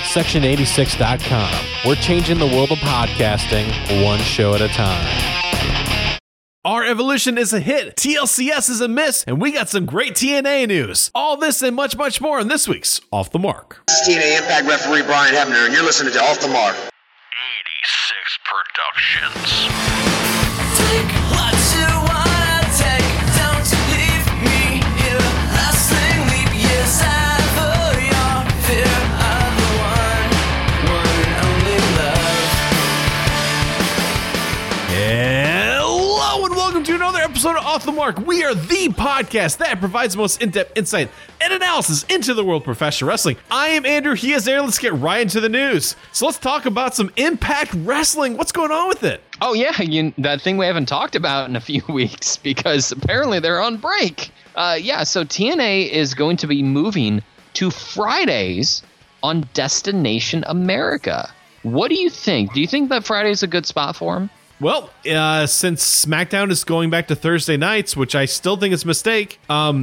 Section86.com. We're changing the world of podcasting one show at a time. Our Evolution is a hit, TLCS is a miss, and we got some great TNA news. All this and much, much more in this week's Off the Mark. This is TNA Impact referee Brian Hebner, and you're listening to Off the Mark. 86 Productions. Take what you wanna take, don't leave me here. Lasting leap years ever, your fear of the one and only love. Hello and welcome to another episode of Off the Mark. We are the podcast that provides the most in-depth insight and analysis into the world of professional wrestling. I am Andrew, he is there. Let's get right into the news. So let's talk about some Impact Wrestling. What's going on with it? Oh, yeah, that thing we haven't talked about in a few weeks because apparently they're on break. So TNA is going to be moving to Fridays on Destination America. What do you think? Do you think that Friday is a good spot for them? Well, since SmackDown is going back to Thursday nights, which I still think is a mistake,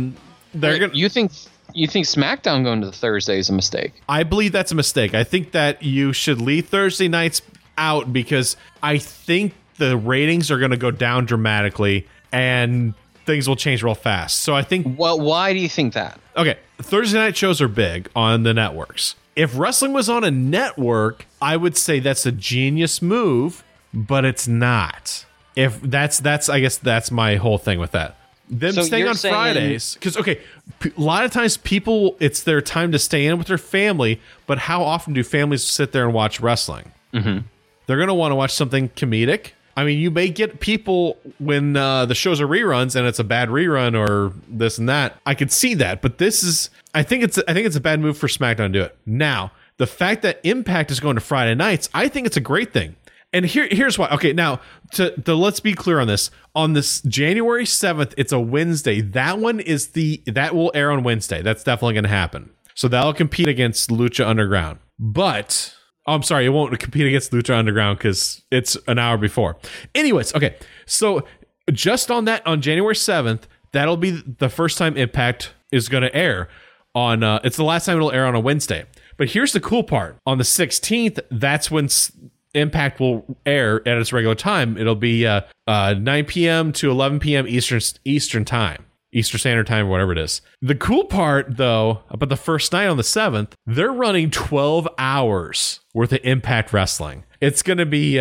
You think SmackDown going to Thursday is a mistake? I believe that's a mistake. I think that you should leave Thursday nights out because I think the ratings are going to go down dramatically and things will change real fast. So I think... Well, why do you think that? Okay, Thursday night shows are big on the networks. If wrestling was on a network, I would say that's a genius move, but it's not. If that's I guess that's my whole thing with that. Them So staying you're on saying- Fridays, because a lot of times people, it's their time to stay in with their family, but how often do families sit there and watch wrestling? Mm-hmm. They're going to want to watch something comedic. I mean, you may get people when the shows are reruns and it's a bad rerun or this and that. I could see that, but I think it's a bad move for SmackDown to do it. Now, the fact that Impact is going to Friday nights, I think it's a great thing. And here's why. Okay, now to let's be clear on this. On this January 7th, it's a Wednesday. That will air on Wednesday. That's definitely going to happen. So that'll compete against Lucha Underground. But I'm sorry, it won't compete against Lucha Underground because it's an hour before. Anyways, okay. So just on January 7th, that'll be the first time Impact is going to air on. It's the last time it'll air on a Wednesday. But here's the cool part. On the 16th, that's when Impact will air at its regular time. It'll be 9 p.m. to 11 p.m. Eastern time, Eastern Standard Time, or whatever it is. The cool part, though, about the first night on the 7th, they're running 12 hours worth of Impact Wrestling. It's going to be,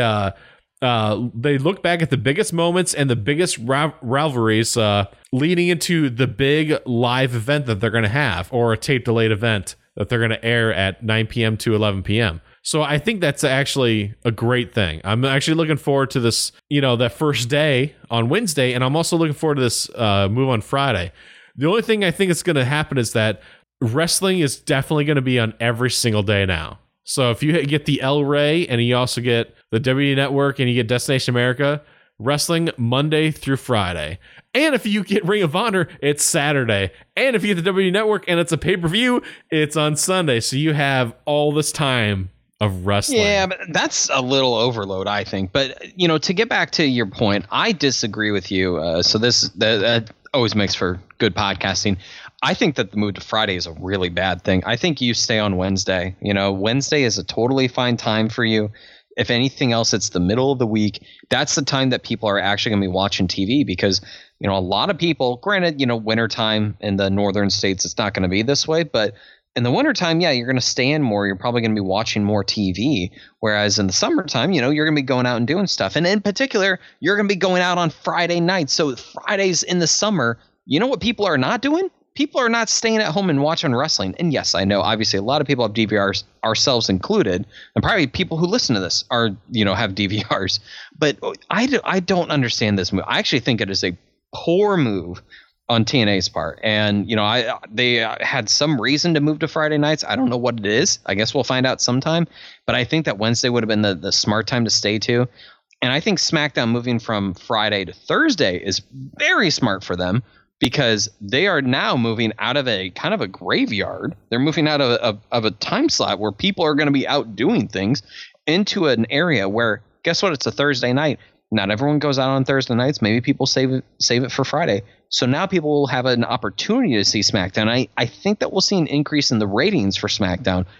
they look back at the biggest moments and the biggest rivalries leading into the big live event that they're going to have, or a tape-delayed event that they're going to air at 9 p.m. to 11 p.m. So I think that's actually a great thing. I'm actually looking forward to this, that first day on Wednesday, and I'm also looking forward to this move on Friday. The only thing I think is going to happen is that wrestling is definitely going to be on every single day now. So if you get the El Rey and you also get the WWE Network and you get Destination America, wrestling Monday through Friday. And if you get Ring of Honor, it's Saturday. And if you get the WWE Network and it's a pay-per-view, it's on Sunday. So you have all this time of wrestling. Yeah, but that's a little overload, I think. But, to get back to your point, I disagree with you. So that always makes for good podcasting. I think that the move to Friday is a really bad thing. I think you stay on Wednesday. Wednesday is a totally fine time for you. If anything else, it's the middle of the week. That's the time that people are actually going to be watching TV because, a lot of people, granted, wintertime in the northern states, it's not going to be this way. But in the wintertime, yeah, you're going to stay in more. You're probably going to be watching more TV. Whereas in the summertime, you're going to be going out and doing stuff. And in particular, you're going to be going out on Friday nights. So Fridays in the summer, you know what people are not doing? People are not staying at home and watching wrestling. And yes, I know, obviously, a lot of people have DVRs, ourselves included, and probably people who listen to this are, have DVRs. But I don't understand this move. I actually think it is a poor move on TNA's part. And, they had some reason to move to Friday nights. I don't know what it is. I guess we'll find out sometime. But I think that Wednesday would have been the smart time to stay to. And I think SmackDown moving from Friday to Thursday is very smart for them. Because they are now moving out of a kind of a graveyard. They're moving out of a time slot where people are going to be out doing things into an area where, guess what? It's a Thursday night. Not everyone goes out on Thursday nights. Maybe people save it for Friday. So now people will have an opportunity to see SmackDown. I think that we'll see an increase in the ratings for SmackDown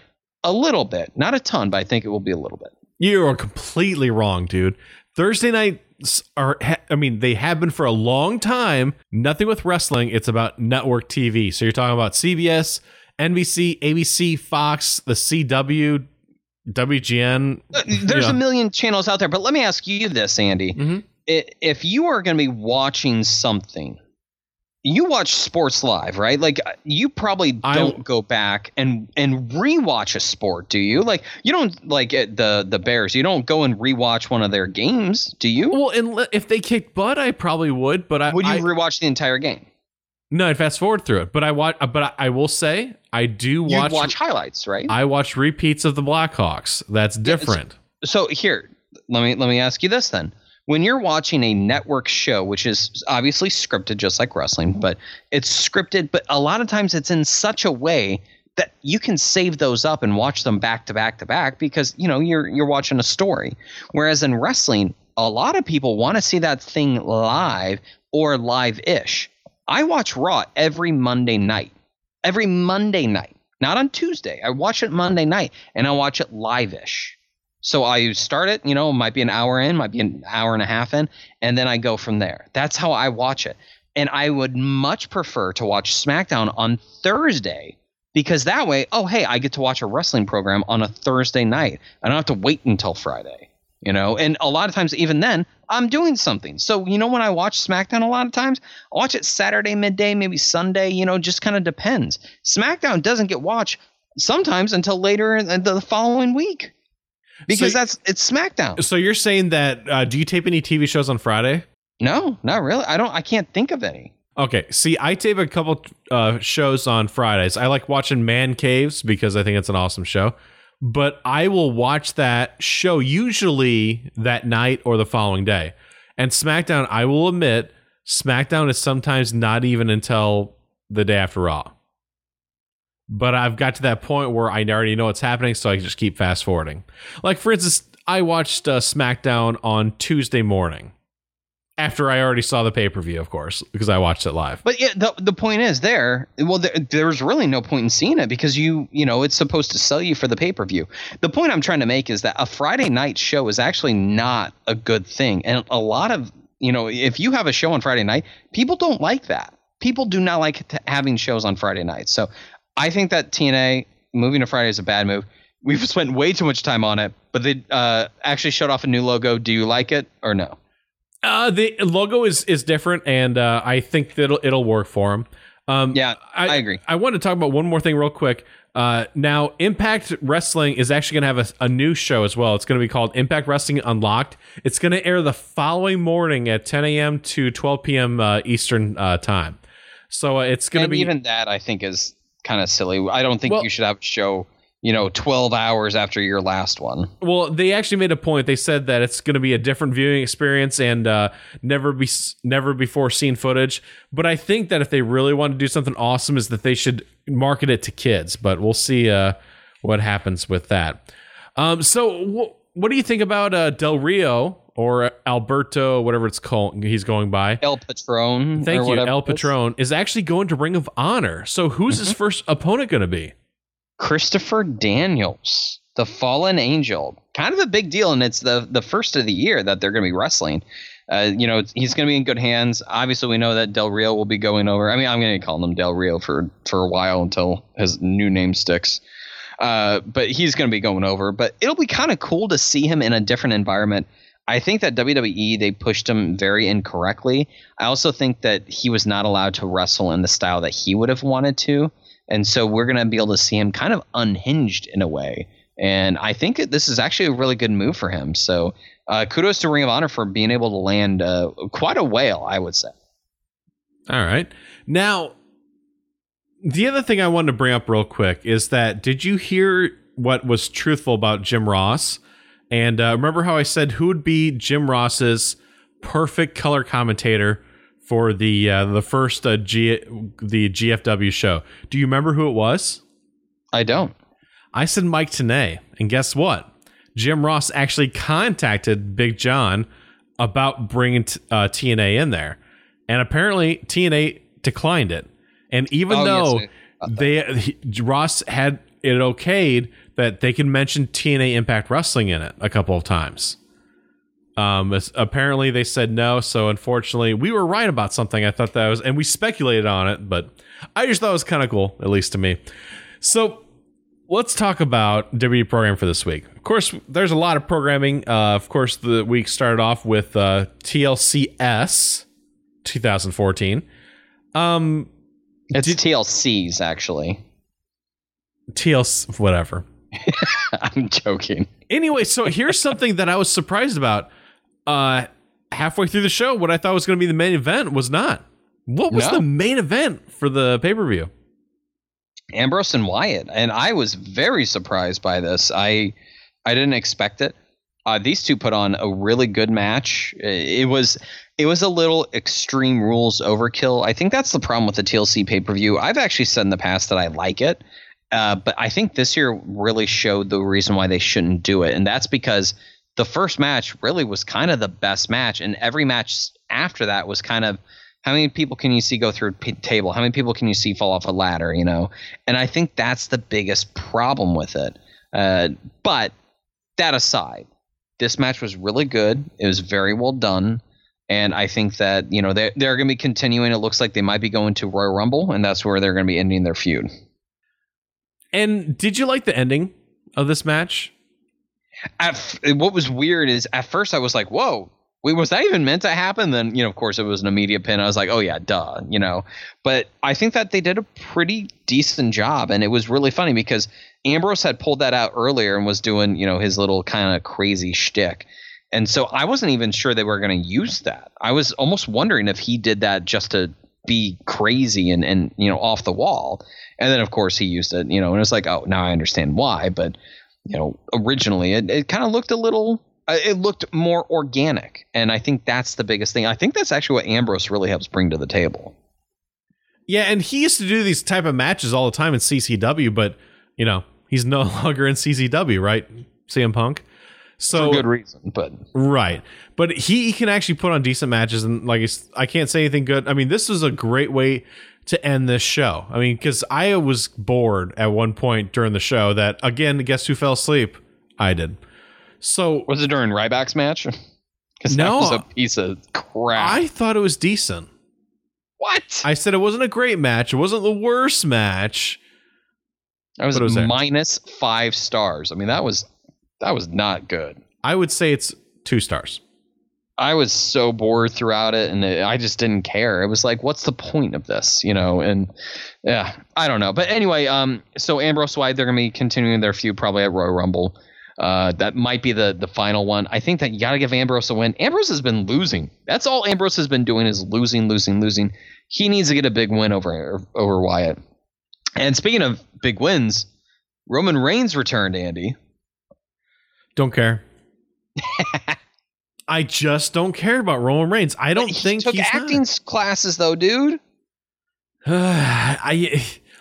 A little bit. Not a ton, but I think it will be a little bit. You are completely wrong, dude. Thursday nights they have been for a long time. Nothing with wrestling. It's about network TV. So you're talking about CBS, NBC, ABC, Fox, the CW, WGN. There's a million channels out there, but let me ask you this, Andy. Mm-hmm. If you are going to be watching something, you watch sports live, right? Like you probably don't go back and rewatch a sport, do you? Like you don't like the Bears. You don't go and rewatch one of their games, do you? Well, if they kicked butt, I probably would. But would you rewatch the entire game? No, I'd fast forward through it. But I will say I do watch. You watch highlights, right? I watch repeats of the Blackhawks. That's different. So here, let me ask you this then. When you're watching a network show, which is obviously scripted just like wrestling, but it's scripted, but a lot of times it's in such a way that you can save those up and watch them back to back to back because, you know, you're watching a story. Whereas in wrestling, a lot of people want to see that thing live or live-ish. I watch Raw every Monday night. Every Monday night. Not on Tuesday. I watch it Monday night, and I watch it live-ish. So I start it, you know, might be an hour in, might be an hour and a half in, and then I go from there. That's how I watch it. And I would much prefer to watch SmackDown on Thursday because that way, oh, hey, I get to watch a wrestling program on a Thursday night. I don't have to wait until Friday, you know. And a lot of times, even then, I'm doing something. So, you know, when I watch SmackDown a lot of times, I watch it Saturday midday, maybe Sunday, you know, just kind of depends. SmackDown doesn't get watched sometimes until later in the following week. Because it's SmackDown. So you're saying that do you tape any TV shows on Friday? No, not really. I can't think of any. Okay. See, I tape a couple shows on Fridays. I like watching Man Caves because I think it's an awesome show. But I will watch that show usually that night or the following day. And SmackDown, I will admit, SmackDown is sometimes not even until the day after Raw. But I've got to that point where I already know what's happening, so I can just keep fast forwarding. Like, for instance, I watched SmackDown on Tuesday morning after I already saw the pay-per-view, of course, because I watched it live. But yeah, the point is there's really no point in seeing it because you know, it's supposed to sell you for the pay-per-view. The point I'm trying to make is that a Friday night show is actually not a good thing. And a lot of, you know, if you have a show on Friday night, people don't like that. People do not like having shows on Friday nights. So I think that TNA moving to Friday is a bad move. We've spent way too much time on it, but they actually showed off a new logo. Do you like it or no? The logo is different, and I think that it'll work for them. Yeah, I agree. I want to talk about one more thing real quick. Now, Impact Wrestling is actually going to have a new show as well. It's going to be called Impact Wrestling Unlocked. It's going to air the following morning at 10 a.m. to 12 p.m. Eastern time. So it's going to be... even that, I think, is kind of silly. I don't think you should have a show, you know, 12 hours after your last one. Well, they actually made a point. They said that it's going to be a different viewing experience and never before seen footage. But I think that if they really want to do something awesome is that they should market it to kids. But we'll see what happens with that. So what do you think about Del Rio or Alberto, whatever it's called, he's going by? El Patron. Thank you. El Patron is actually going to Ring of Honor. So who's his first opponent going to be? Christopher Daniels, the Fallen Angel. Kind of a big deal, and it's the first of the year that they're going to be wrestling. You know, he's going to be in good hands. Obviously, we know that Del Rio will be going over. I mean, I'm going to call him Del Rio for a while until his new name sticks. But he's going to be going over. But it'll be kind of cool to see him in a different environment. I think that WWE, they pushed him very incorrectly. I also think that he was not allowed to wrestle in the style that he would have wanted to. And so we're going to be able to see him kind of unhinged in a way. And I think this is actually a really good move for him. So kudos to Ring of Honor for being able to land quite a whale, I would say. All right. Now, the other thing I wanted to bring up real quick is that did you hear what was truthful about Jim Ross? And remember how I said who would be Jim Ross's perfect color commentator for the first the GFW show? Do you remember who it was? I don't. I said Mike Tenay, and guess what? Jim Ross actually contacted Big John about bringing TNA in there, and apparently TNA declined it. And even though Ross had it okayed that they can mention TNA Impact Wrestling in it a couple of times. Apparently they said no, so unfortunately we were right about something. I thought that was, and we speculated on it, but I just thought it was kind of cool, at least to me. So let's talk about WWE program for this week. Of course, there's a lot of programming. Of course, the week started off with TLCS 2014. It's TLCs, actually. TLC, whatever. I'm joking. Anyway, so here's something that I was surprised about. Halfway through the show, what I thought was going to be the main event was not. What was the main event for the pay-per-view? Ambrose and Wyatt, and I was very surprised by this. I didn't expect it. These two put on a really good match. It was a little Extreme Rules overkill. I think that's the problem with the TLC pay-per-view. I've actually said in the past that I like it, but I think this year really showed the reason why they shouldn't do it, and that's because the first match really was kind of the best match, and every match after that was kind of, how many people can you see go through a table? How many people can you see fall off a ladder, you know? And I think that's the biggest problem with it. But that aside, this match was really good. It was very well done. And I think that, you know, they're going to be continuing. It looks like they might be going to Royal Rumble, and that's where they're going to be ending their feud. And did you like the ending of this match? What was weird is at first I was like, whoa, wait, was that even meant to happen? Then, you know, of course it was an immediate pin. I was like, oh yeah, duh, you know. But I think that they did a pretty decent job, and it was really funny because Ambrose had pulled that out earlier and was doing, you know, his little kind of crazy shtick. And so I wasn't even sure they were going to use that. I was almost wondering if he did that just to be crazy and you know, off the wall. And then of course he used it, you know, and it's like, oh, now I understand why. But you know, originally it kind of looked a little, it looked more organic. And I think that's the biggest thing. I think that's actually what Ambrose really helps bring to the table. Yeah, and he used to do these type of matches all the time in CCW, but, you know, he's no longer in CCW, right? CM Punk. So, for good reason, but. Right. But he can actually put on decent matches, and like, I can't say anything good. I mean, this is a great way to end this show. I mean, because I was bored at one point during the show that, again, guess who fell asleep? I did. So was it during Ryback's match? Because no, that was a piece of crap. I thought it was decent. What? I said it wasn't a great match. It wasn't the worst match. That was minus 5 stars. I mean, that was not good. I would say it's 2 stars. I was so bored throughout it, and I just didn't care. It was like, what's the point of this, you know? And yeah, I don't know. But anyway, so Ambrose Wyatt, they're going to be continuing their feud probably at Royal Rumble. That might be the final one. I think that you got to give Ambrose a win. Ambrose has been losing. That's all Ambrose has been doing is losing. He needs to get a big win over Wyatt. And speaking of big wins, Roman Reigns returned, Andy. Don't care. I just don't care about Roman Reigns. I don't think he took acting classes, though, dude. I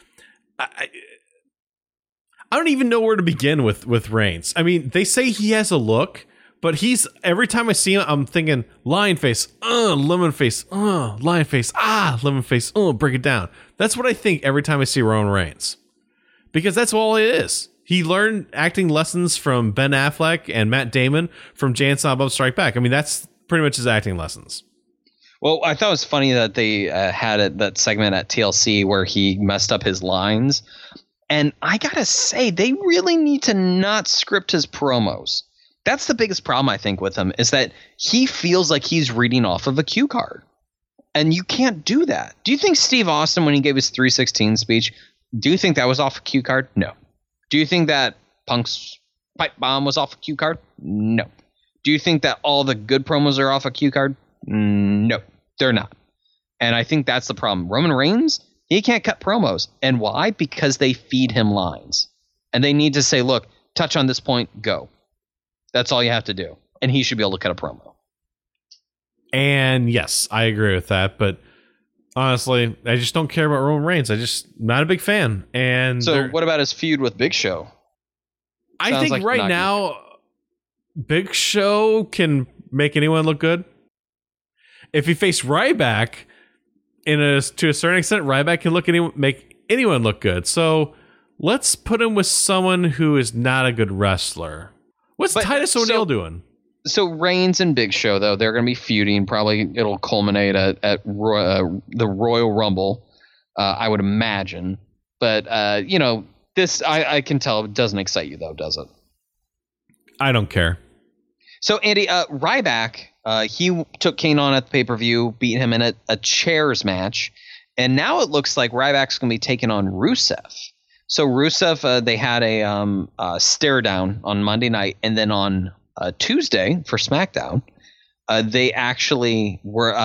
don't even know where to begin with Reigns. I mean, they say he has a look, but every time I see him, I'm thinking lion face, lemon face, lion face, lemon face, break it down. That's what I think every time I see Roman Reigns, because that's all it is. He learned acting lessons from Ben Affleck and Matt Damon from Jay and Silent Bob Strike Back. I mean, that's pretty much his acting lessons. Well, I thought it was funny that they had that segment at TLC where he messed up his lines. And I got to say, they really need to not script his promos. That's the biggest problem, I think, with him, is that he feels like he's reading off of a cue card. And you can't do that. Do you think Steve Austin, when he gave his 316 speech, do you think that was off a cue card? No. Do you think that Punk's pipe bomb was off a cue card? No. Do you think that all the good promos are off a cue card? No, they're not. And I think that's the problem. Roman Reigns, he can't cut promos. And why? Because they feed him lines. And they need to say, look, touch on this point, go. That's all you have to do. And he should be able to cut a promo. And yes, I agree with that. But honestly, I just don't care about Roman Reigns. Not a big fan. And so what about his feud with Big Show? I think like right now, Big Show can make anyone look good. If he faced Ryback, to a certain extent, Ryback can make anyone look good. So Let's put him with someone who is not a good wrestler. What's But- Titus so- O'Neil doing? So Reigns and Big Show, though, they're going to be feuding. Probably it'll culminate at the Royal Rumble, I would imagine. But, this, I can tell it doesn't excite you, though, does it? I don't care. So, Andy, Ryback, he took Kane on at the pay-per-view, beat him in a chairs match. And now it looks like Ryback's going to be taking on Rusev. So Rusev, they had a stare down on Monday night, and then on Tuesday for SmackDown, they actually were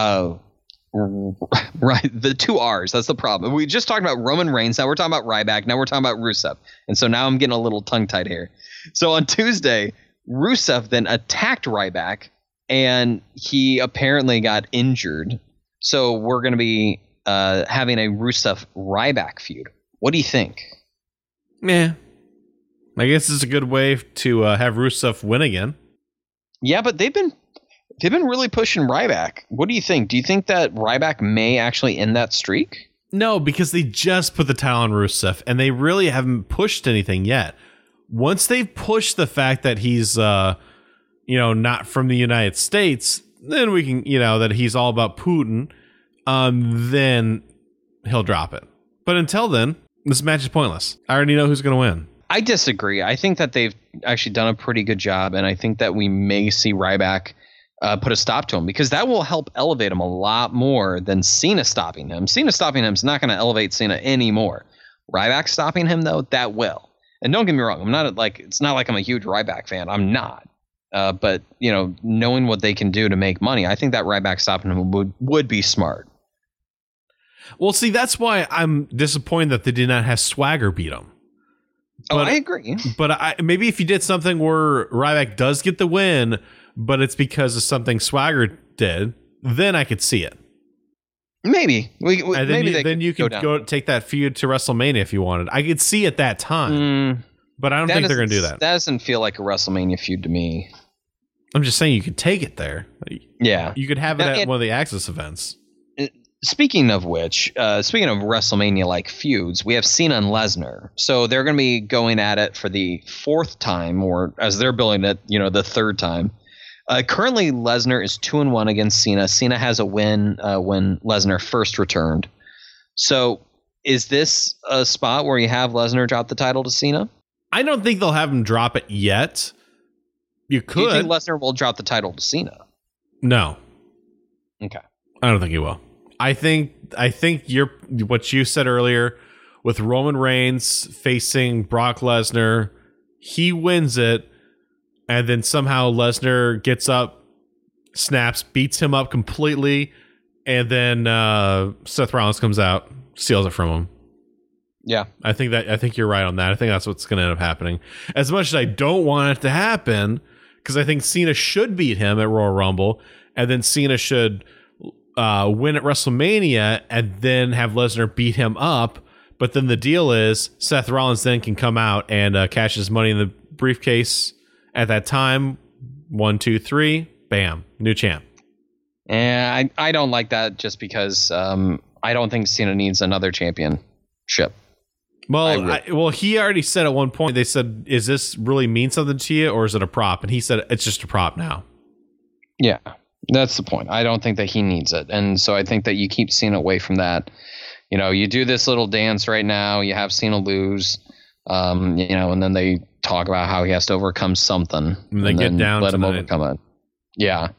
right. The two R's. That's the problem. We just talked about Roman Reigns. Now we're talking about Ryback. Now we're talking about Rusev. And so now I'm getting a little tongue tied here. So on Tuesday, Rusev then attacked Ryback, and he apparently got injured. So we're going to be having a Rusev Ryback feud. What do you think? Meh. I guess it's a good way to have Rusev win again. Yeah, but they've been really pushing Ryback. What do you think? Do you think that Ryback may actually end that streak? No, because they just put the title on Rusev, and they really haven't pushed anything yet. Once they've pushed the fact that he's, not from the United States, then we can, that he's all about Putin, then he'll drop it. But until then, this match is pointless. I already know who's going to win. I disagree. I think that they've actually done a pretty good job, and I think that we may see Ryback put a stop to him, because that will help elevate him a lot more than Cena stopping him. Cena stopping him is not going to elevate Cena anymore. Ryback stopping him, though, that will. And don't get me wrong, it's not like I'm a huge Ryback fan. I'm not. But knowing what they can do to make money, I think that Ryback stopping him would be smart. Well, see, that's why I'm disappointed that they did not have Swagger beat him. I agree. But maybe if you did something where Ryback does get the win, but it's because of something Swagger did, then I could see it. Maybe. Then you could go take that feud to WrestleMania if you wanted. I could see at that time. But I don't think they're going to do that. That doesn't feel like a WrestleMania feud to me. I'm just saying you could take it there. Yeah. You could have it at one of the Axis events. Speaking of which, speaking of WrestleMania-like feuds, we have Cena and Lesnar. So they're going to be going at it for the fourth time, or as they're billing it, the third time. Currently, Lesnar is 2-1 against Cena. Cena has a win when Lesnar first returned. So is this a spot where you have Lesnar drop the title to Cena? I don't think they'll have him drop it yet. You could. Do you think Lesnar will drop the title to Cena? No. Okay. I don't think he will. I think what you said earlier with Roman Reigns facing Brock Lesnar, he wins it, and then somehow Lesnar gets up, snaps, beats him up completely, and then Seth Rollins comes out, steals it from him. Yeah. I think you're right on that. I think that's what's going to end up happening. As much as I don't want it to happen, because I think Cena should beat him at Royal Rumble, and then Cena should win at WrestleMania, and then have Lesnar beat him up. But then the deal is Seth Rollins then can come out and cash his money in the briefcase at that time. 1, 2, 3, bam, new champ. And I don't like that, just because I don't think Cena needs another championship. Well, he already said at one point, they said, "Is this really mean something to you, or is it a prop?" And he said, "It's just a prop now." Yeah, that's the point. I don't think that he needs it, and so I think that you keep Cena away from that. You do this little dance right now. You have Cena lose, and then they talk about how he has to overcome something, and they get down, let him overcome it. Yeah.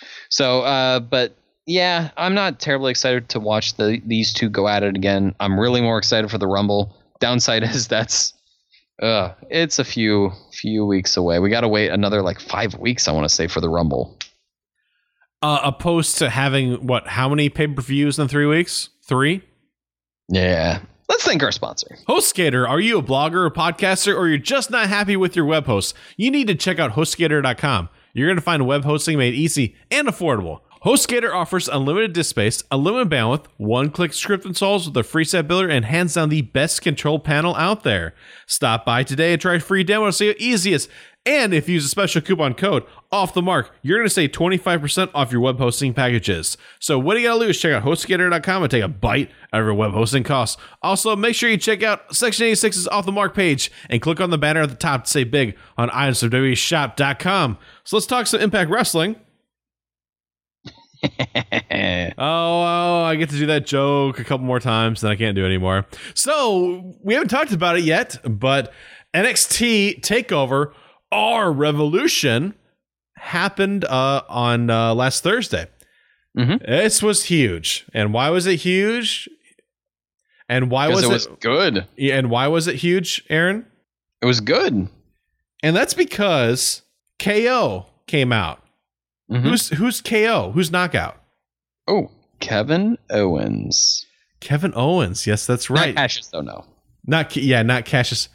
So, but yeah, I'm not terribly excited to watch these two go at it again. I'm really more excited for the Rumble. Downside is it's a few weeks away. We got to wait another 5 weeks, I want to say, for the Rumble. Opposed to having how many pay-per-views in 3 weeks? 3? Yeah. Let's thank our sponsor. HostGator. Are you a blogger or podcaster, or you're just not happy with your web host? You need to check out HostGator.com. You're going to find web hosting made easy and affordable. HostGator offers unlimited disk space, unlimited bandwidth, one-click script installs with a free set builder, and hands down the best control panel out there. Stop by today and try a free demo to see how easy it is. And if you use a special coupon code, Off the Mark, you're going to save 25% off your web hosting packages. So what you got to do is check out HostGator.com and take a bite out of your web hosting costs. Also, make sure you check out Section 86's Off the Mark page and click on the banner at the top to save big on items from WWEshop.com. So let's talk some Impact Wrestling. I get to do that joke a couple more times, then I can't do it anymore. So we haven't talked about it yet, but NXT TakeOver Our Revolution happened on last Thursday. This was huge. And why was it huge? And why was it good? Yeah, and why was it huge, Aaron? It was good. And that's because KO came out. Who's KO? Who's Knockout? Oh, Kevin Owens. Kevin Owens. Yes, that's right. Not Cassius, though, no. Not Cassius.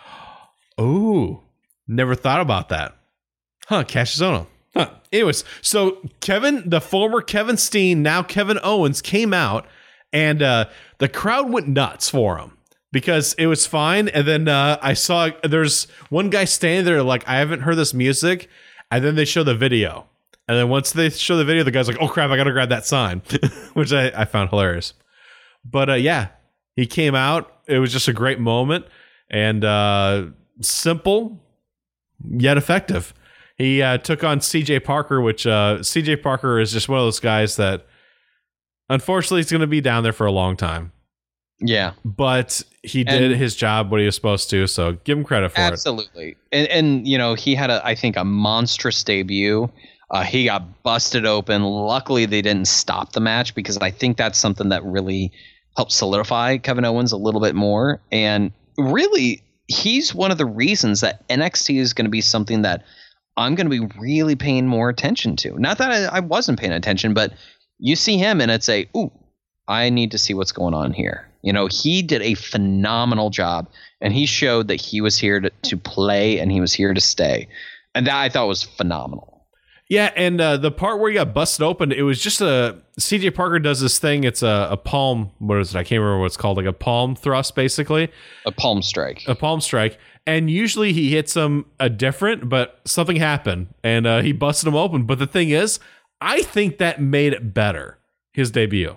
Oh, never thought about that. Cassius Ohno. Anyways, so the former Kevin Steen, now Kevin Owens, came out, and the crowd went nuts for him because it was fine. And then I saw there's one guy standing there like, I haven't heard this music. And then they show the video. And then once they show the video, the guy's like, oh, crap, I got to grab that sign, which I found hilarious. But yeah, he came out. It was just a great moment and simple yet effective. He took on CJ Parker, which CJ Parker is just one of those guys that unfortunately is going to be down there for a long time. Yeah. But he did his job, what he was supposed to. So give him credit for it. Absolutely. And you know, he had I think a monstrous debut. He got busted open. Luckily, they didn't stop the match because I think that's something that really helped solidify Kevin Owens a little bit more. And really, he's one of the reasons that NXT is going to be something that I'm going to be really paying more attention to. Not that I wasn't paying attention, but you see him and it's ooh, I need to see what's going on here. You know, he did a phenomenal job and he showed that he was here to play and he was here to stay. And that I thought was phenomenal. Yeah, and the part where he got busted open, it was just CJ Parker does this thing. It's a palm, what is it? I can't remember what it's called, like a palm thrust, basically. A palm strike. A palm strike. And usually he hits him different, but something happened, and he busted him open. But the thing is, I think that made it better, his debut.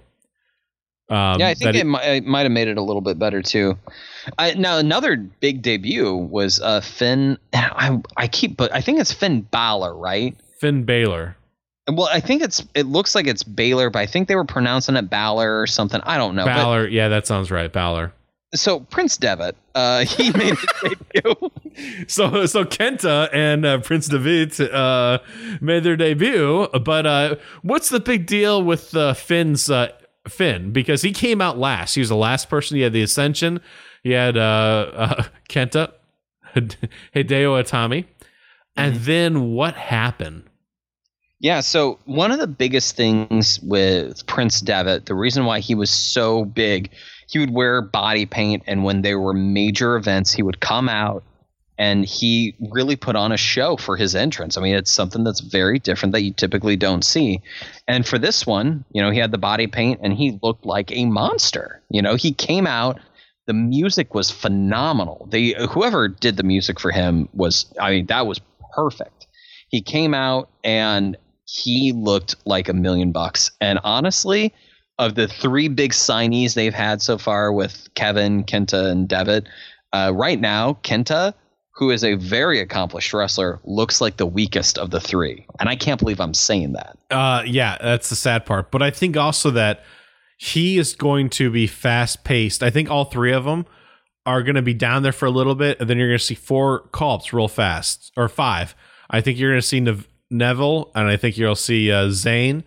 I think it might have made it a little bit better, too. Now, another big debut was Finn. I think it's Finn Balor, right? Finn Balor. Well, I think it looks like it's Baylor, but I think they were pronouncing it Balor or something. I don't know. Balor, yeah, that sounds right. Balor. So Prince Devitt, he made his debut. So Kenta and Prince Devitt made their debut. But what's the big deal with Finn's Finn? Because he came out last. He was the last person. He had the Ascension. He had Kenta, Hideo Itami. And then what happened? Yeah, so one of the biggest things with Prince Devitt, the reason why he was so big, he would wear body paint, and when there were major events, he would come out and he really put on a show for his entrance. I mean, it's something that's very different that you typically don't see. And for this one, you know, he had the body paint and he looked like a monster. You know, he came out. The music was phenomenal. Whoever did the music for him that was perfect. He came out and he looked like $1 million. And honestly, of the 3 big signees they've had so far with Kevin, Kenta, and Devitt, right now, Kenta, who is a very accomplished wrestler, looks like the weakest of the 3. And I can't believe I'm saying that. Yeah, that's the sad part. But I think also that he is going to be fast paced. I think all 3 of them are going to be down there for a little bit, and then you're going to see 4 call-ups real fast, or 5. I think you're going to see Neville, and I think you'll see Zayn,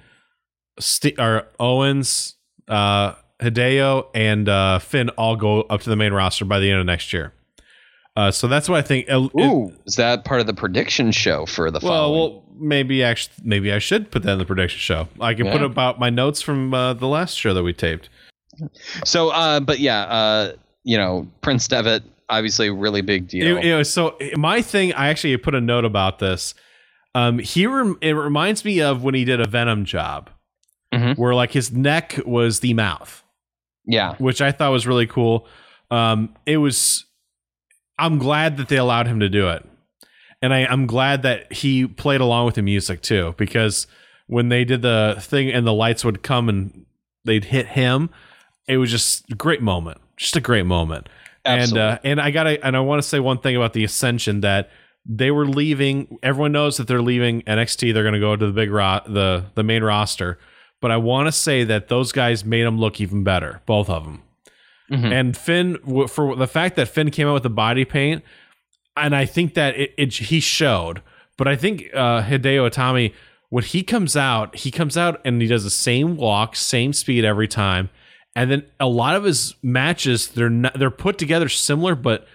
Owens, Hideo, and Finn all go up to the main roster by the end of next year. So that's what I think. Is that part of the prediction show for the following? Well, maybe I should put that in the prediction show. I can put about my notes from the last show that we taped. So, you know, Prince Devitt, obviously a really big deal. So my thing, I actually put a note about this. It reminds me of when he did a Venom job. where like his neck was the mouth. Yeah. Which I thought was really cool. I'm glad that they allowed him to do it. And I'm glad that he played along with the music too, because when they did the thing and the lights would come and they'd hit him, it was just a great moment. Just a great moment. Absolutely. And I want to say one thing about the Ascension, that they were leaving. Everyone knows that they're leaving NXT. They're going to go to the big the main roster. But I want to say that those guys made them look even better, both of them. And Finn, for the fact that Finn came out with the body paint, and I think that he showed. But I think Hideo Itami, when he comes out and he does the same walk, same speed every time. And then a lot of his matches, they're put together similar,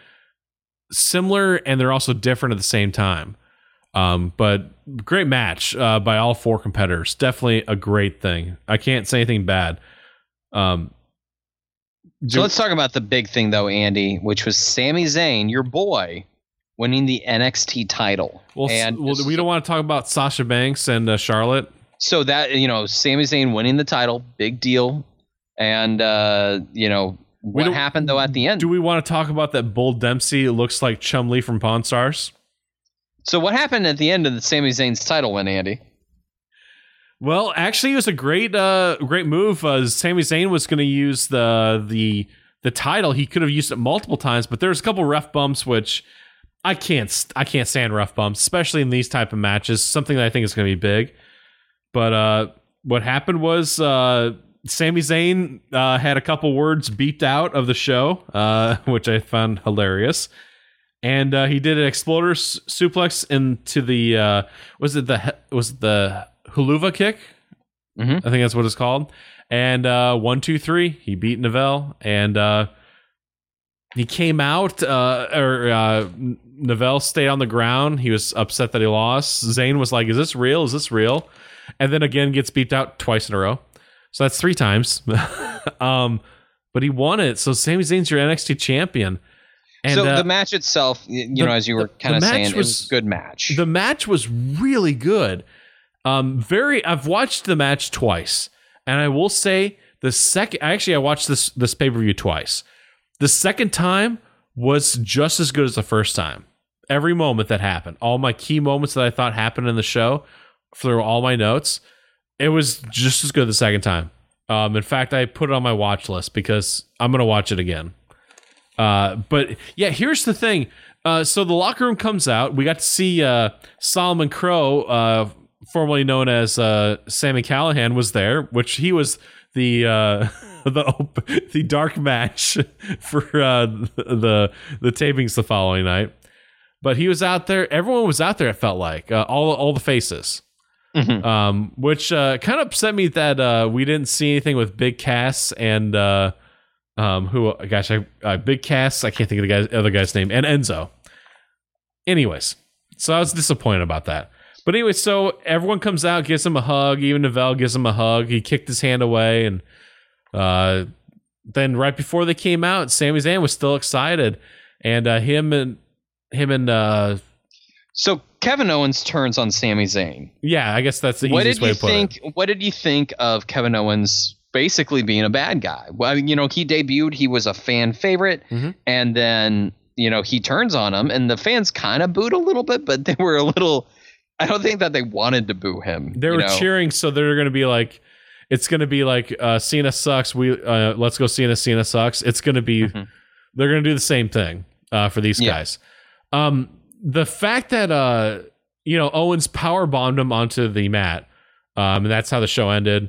and they're also different at the same time. But great match by all four competitors. Definitely a great thing. I can't say anything bad. So let's talk about the big thing, though, Andy, which was Sami Zayn, your boy, winning the NXT title. Well, we don't want to talk about Sasha Banks and Charlotte. So that, Sami Zayn winning the title, big deal. And, what happened, though, at the end? Do we want to talk about that Bull Dempsey looks like Chum-Li from Pawn Stars? So what happened at the end of the Sami Zayn's title win, Andy? Well, actually, it was a great move. Sami Zayn was going to use the title. He could have used it multiple times, but there's a couple ref bumps, which I can't stand ref bumps, especially in these type of matches. Something that I think is going to be big. But what happened was Sami Zayn had a couple words beeped out of the show, which I found hilarious. And he did an exploder suplex into the was it the Huluva kick? I think that's what it's called. And 1, 2, 3, he beat Neville, and he came out. Neville stayed on the ground. He was upset that he lost. Zayn was like, "Is this real? Is this real?" And then again gets beat out twice in a row. So that's 3 times. But he won it. So Sami Zayn's your NXT champion. And, so the match itself, as you were kind of saying, it was a good match. The match was really good. I've watched the match twice, and I will say I watched this pay-per-view twice. The second time was just as good as the first time. Every moment that happened, all my key moments that I thought happened in the show, through all my notes, it was just as good the second time. In fact, I put it on my watch list because I'm going to watch it again. But yeah, here's the thing. So the locker room comes out. We got to see Solomon Crow, formerly known as Sami Callihan, was there, which he was the dark match for the tapings the following night. But he was out there. Everyone was out there. It felt like all the faces, which kind of upset me that we didn't see anything with Big Cass and Big Cass. I can't think of the other guy's name, and Enzo. Anyways, so I was disappointed about that. But anyway, so everyone comes out, gives him a hug. Even Neville gives him a hug. He kicked his hand away, and then right before they came out, Sami Zayn was still excited, and him and so Kevin Owens turns on Sami Zayn. Yeah, I guess that's the easiest way to put it. What did you think of Kevin Owens basically being a bad guy? Well, he debuted, he was a fan favorite, and then he turns on him, and the fans kind of booed a little bit, but they were a little. I don't think that they wanted to boo him. They were cheering, so they're going to be like, it's going to be like Cena sucks. Let's go Cena. Cena sucks. It's going to be. They're going to do the same thing for these guys. The fact that Owens power bombed him onto the mat, and that's how the show ended.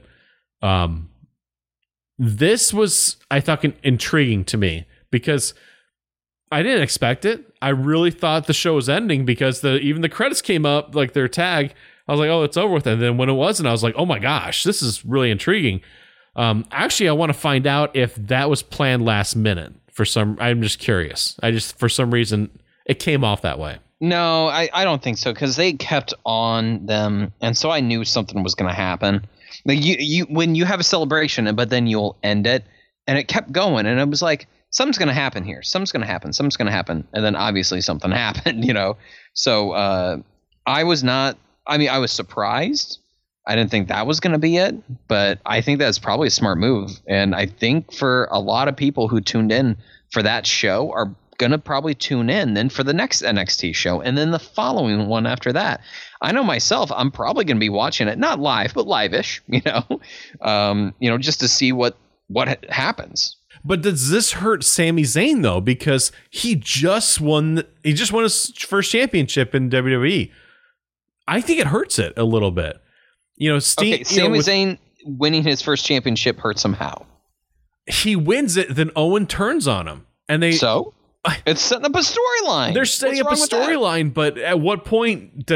This was, I thought, intriguing to me because I didn't expect it. I really thought the show was ending because even the credits came up, like their tag. I was like, oh, it's over with. And then when it wasn't, I was like, oh my gosh, this is really intriguing. Actually, I want to find out if that was planned last minute. I'm just curious. For some reason, it came off that way. No, I don't think so, because they kept on them, and so I knew something was going to happen. Like you when you have a celebration, but then you'll end it, and it kept going, and it was like, something's going to happen here. Something's going to happen. Something's going to happen. And then obviously something happened, So I was not – I mean, I was surprised. I didn't think that was going to be it, but I think that's probably a smart move. And I think for a lot of people who tuned in for that show are going to probably tune in then for the next NXT show and then the following one after that. I know myself, I'm probably going to be watching it, not live, but live-ish, just to see what happens. But does this hurt Sami Zayn though? Because he just won his first championship in WWE. I think it hurts it a little bit. Sami Zayn winning his first championship hurts him how? He wins it, then Owen turns on him, and it's setting up a storyline. They're setting up a storyline, but at what point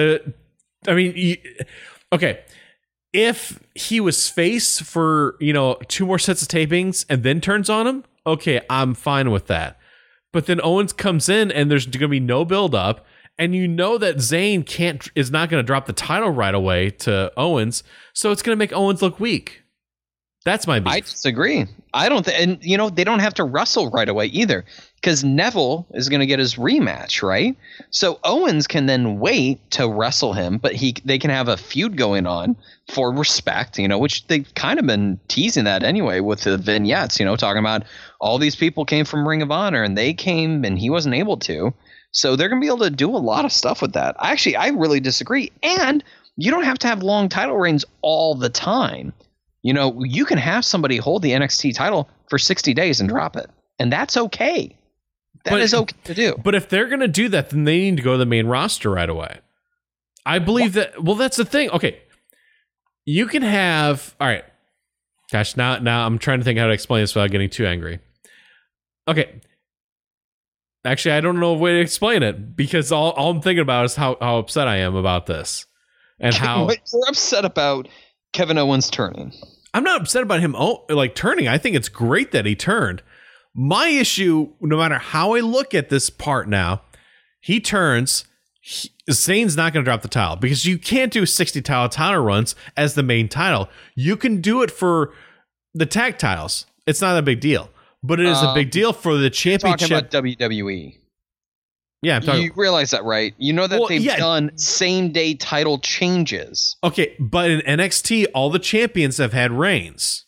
if he was face for 2 more sets of tapings and then turns on him, okay, I'm fine with that. But then Owens comes in and there's going to be no build up, and that Zayn is not going to drop the title right away to Owens, so it's going to make Owens look weak. That's my beef. I disagree. I don't and they don't have to wrestle right away either, because Neville is going to get his rematch, right? So Owens can then wait to wrestle him, but they can have a feud going on for respect, which they've kind of been teasing that anyway with the vignettes, talking about all these people came from Ring of Honor and they came and he wasn't able to. So they're going to be able to do a lot of stuff with that. I really disagree. And you don't have to have long title reigns all the time. You can have somebody hold the NXT title for 60 days and drop it. And that's okay. That is okay to do. But if they're going to do that, then they need to go to the main roster right away. I believe that. Well, that's the thing. Okay. You can have. All right. Gosh, now I'm trying to think how to explain this without getting too angry. Okay. Actually, I don't know a way to explain it, because all I'm thinking about is how upset I am about this. And how. You're upset about Kevin Owens turning. I'm not upset about him turning. I think it's great that he turned. My issue, no matter how I look at this part now, he turns. Zayn's not going to drop the title, because you can't do 60 title runs as the main title. You can do it for the tag titles. It's not a big deal, but it is a big deal for the championship. Talking about WWE. Yeah, I'm talking. You realize that, right? That they've done same day title changes. Okay, but in NXT, all the champions have had reigns.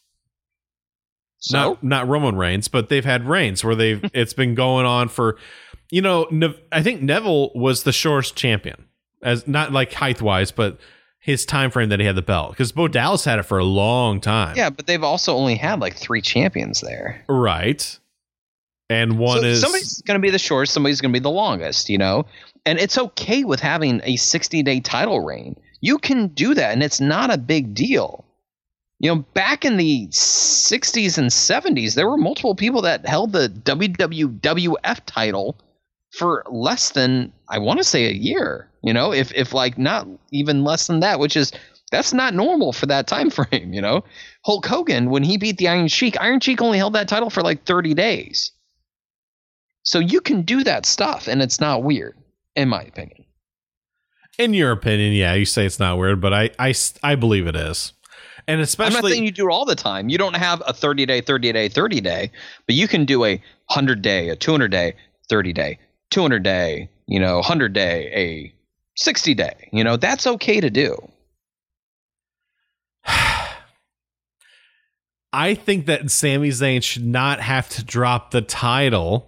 So? Not Roman Reigns, but they've had reigns where it's been going on for, I think Neville was the shortest champion, as not like height wise, but his time frame that he had the belt, because Bo Dallas had it for a long time. Yeah, but they've also only had like 3 champions there, right? And somebody's going to be the shortest, somebody's going to be the longest, and it's okay with having a 60-day title reign. You can do that, and it's not a big deal. Back in the 60s and 70s, there were multiple people that held the WWF title for less than, I want to say, a year. If like not even less than that, that's not normal for that time frame. Hulk Hogan, when he beat the Iron Sheik only held that title for like 30 days. So you can do that stuff, and it's not weird, in my opinion. In your opinion, yeah, you say it's not weird, but I believe it is. And especially, I'm not saying you do it all the time. You don't have a 30-day, 30-day, 30-day, but you can do a 100-day, a 200-day, 30-day, 200-day, 100-day, a 60-day. That's okay to do. I think that Sami Zayn should not have to drop the title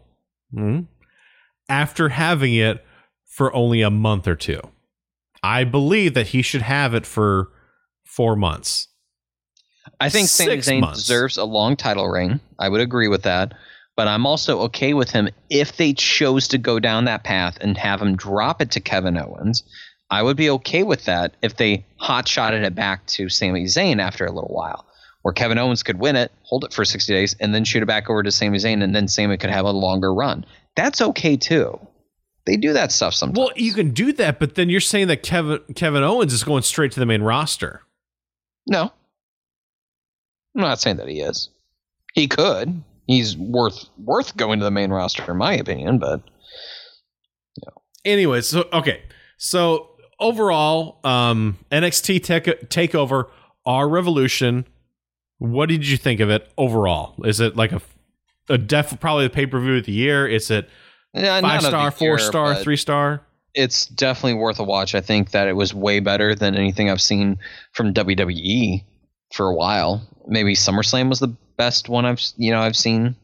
after having it for only a month or 2. I believe that he should have it for 4 months. I think Sami Zayn deserves a long title reign. I would agree with that. But I'm also okay with him if they chose to go down that path and have him drop it to Kevin Owens. I would be okay with that if they hot-shotted it back to Sami Zayn after a little while, where Kevin Owens could win it, hold it for 60 days, and then shoot it back over to Sami Zayn, and then Sami could have a longer run. That's okay, too. They do that stuff sometimes. Well, you can do that, but then you're saying that Kevin Owens is going straight to the main roster. No. I'm not saying that he is. He could. He's worth going to the main roster, in my opinion, but... Anyways, so overall, NXT TakeOver, our Revolution, what did you think of it overall? Is it like probably the pay-per-view of the year? Is it 5-star, 4-star, 3-star? it's definitely worth a watch. I think that it was way better than anything I've seen from WWE for a while. Maybe SummerSlam was the best one I've seen.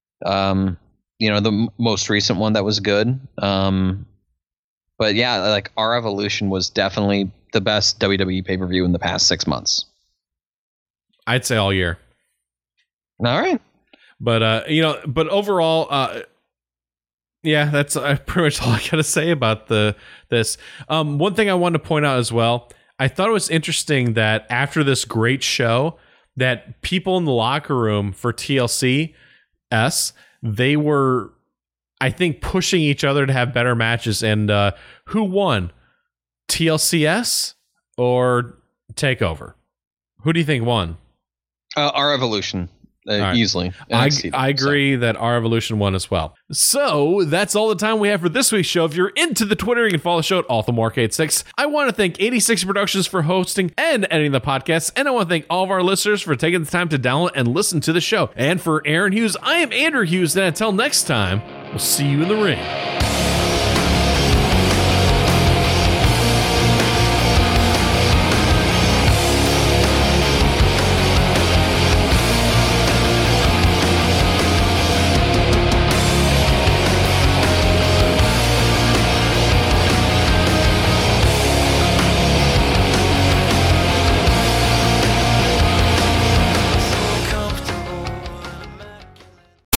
The most recent one that was good. But yeah, like Our Evolution was definitely the best WWE pay-per-view in the past 6 months. I'd say all year. All right. But but overall, yeah, that's pretty much all I got to say about this. One thing I wanted to point out as well, I thought it was interesting that after this great show, that people in the locker room for TLCS, they were, I think, pushing each other to have better matches. And who won? TLCS or TakeOver? Who do you think won? Our Evolution. Right. Easily. I agree that Our Evolution won as well. So that's all the time we have for this week's show. If you're into the Twitter, you can follow the show at AllTheMark86. I want to thank 86 Productions for hosting and editing the podcast. And I want to thank all of our listeners for taking the time to download and listen to the show. And for Aaron Hughes, I am Andrew Hughes. And until next time, we'll see you in the ring.